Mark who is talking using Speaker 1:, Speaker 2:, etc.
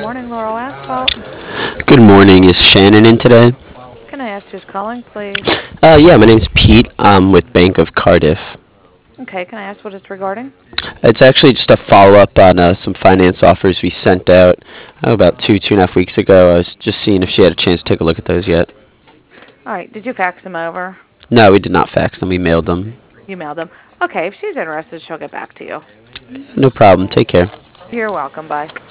Speaker 1: morning, Laurel Asphalt.
Speaker 2: Good morning. Is Shannon in today?
Speaker 1: Can I ask who's calling, please?
Speaker 2: Yeah, my name's Pete. I'm with Bank of Cardiff.
Speaker 1: Okay, can I ask what it's regarding?
Speaker 2: It's actually just a follow up on some finance offers we sent out about 2.5 weeks ago. I was just seeing if she had a chance to take a look at those yet.
Speaker 1: All right, did you fax them over?
Speaker 2: No, we did not fax them. We mailed them.
Speaker 1: You mailed them. Okay, if she's interested, she'll get back to you.
Speaker 2: No problem. Take care.
Speaker 1: You're welcome. Bye.